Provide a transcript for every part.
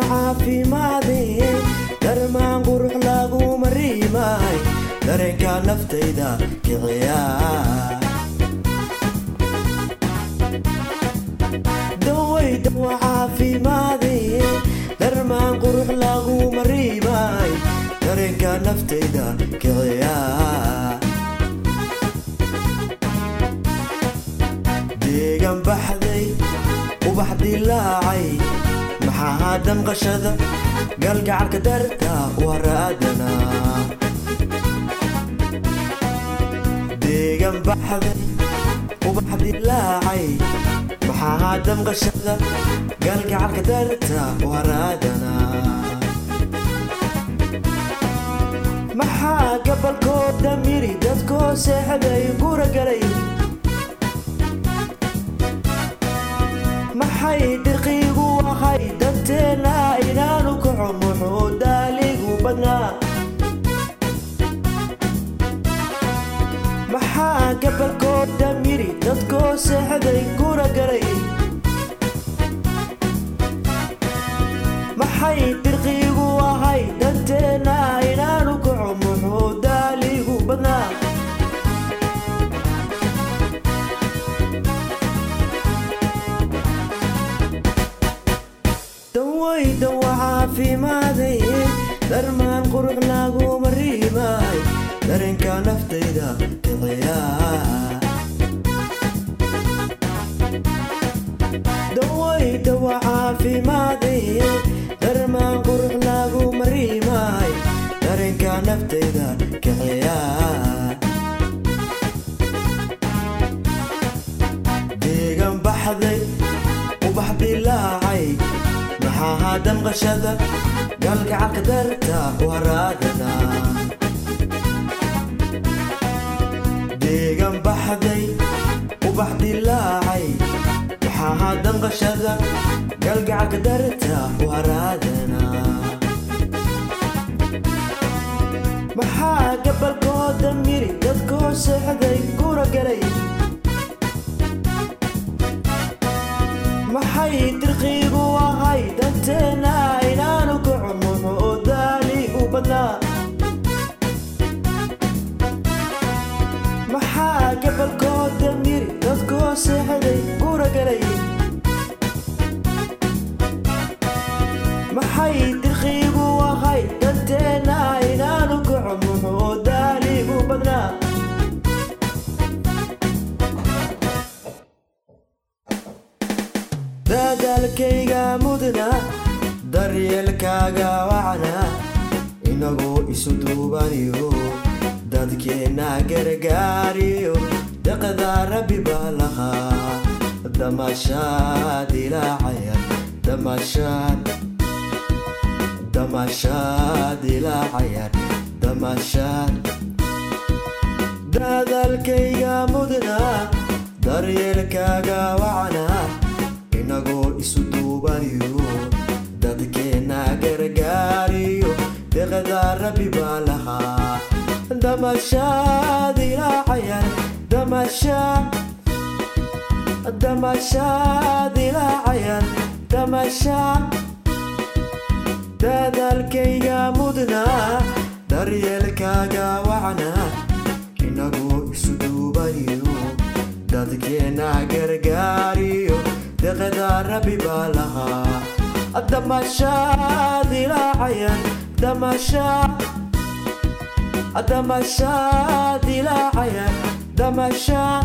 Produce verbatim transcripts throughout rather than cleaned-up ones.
وعافيمادي درمان قروح لاقو مريماي درينكا نفتيدا كغيا دويد وعافيمادي درمان قروح لاقو مريماي درينكا نفتيدا كغيا ديقان بحدي وبحدي لاعي محاها دنقشذا قلقع كدرتا ورادنا ديقان بحدي وبحدي لاعي محاها دنقشذا قلقع كدرتا ورادنا محا قبل كود دميري دادكو سيحبه يقورا قلي maxay dirqiigu ahay danteena inaanu ku cumuxo daaligu badnaa maxaa gabalkood damiri dadkoo seexday gura galay maxay dirqiigu ahay danteena inaanu ku cumuxo daaligu badnaa دويد وعافيمادي درمان قروح لاقو مريماي درينكا نفتيدا كغيا دويد وعافيمادي درمان قروح لاقو مريماي درينكا نفتيدا كغيا ديقان بحدي وبحدي لاعي محاها دنقشذا قلقع كدرتا ورادنا ديقان بحدي وبحدي لاعي محاها دنقشذا قلقع كدرتا ورادنا محا قبل كود دميري دادكو سيحدي قورا قلي maxay dirqiigu ahay danteena inaanu ku cumuxo daaligu badnaa maxaa gabalkood damiri dadkoo seexday gura galay maxay dirqiigu ahay danteena inaanu ku cumuxo daaligu badnaa dadaalkayga mudna daryeelkaaga wacna inagoo isu duubaniyo dadkeena gargaariyo deqda rabbi baa lahaa damashaad ilaacaya damashaad damashaad ilaacaya damashaad dadaalkayga mudna daryeelkaaga wacna inagoo isu duubaniyo dadkeena gargaariyo deqda rabbi baa lahaa damashaad ilaacaya damashaad damashaad ilaacaya damashaad dadaalkayga mudna daryeelkaaga wacna inagoo isu duubaniyo dadkeena gargaariyo deqda rabbi baa lahaa damashaad ilaacaya damashaad damashaad ilaacaya damashaad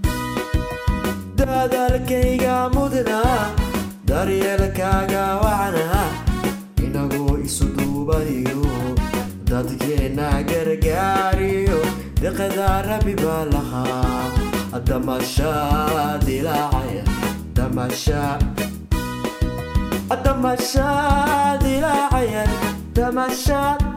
dadaalkayga mudna daryeelkaaga wacna inagoo isu duubaniyo dadkeena gargaariyo deqda rabbi baa lahaa damashaad ilaacaya damashaad damashaad ilaacaya damashaad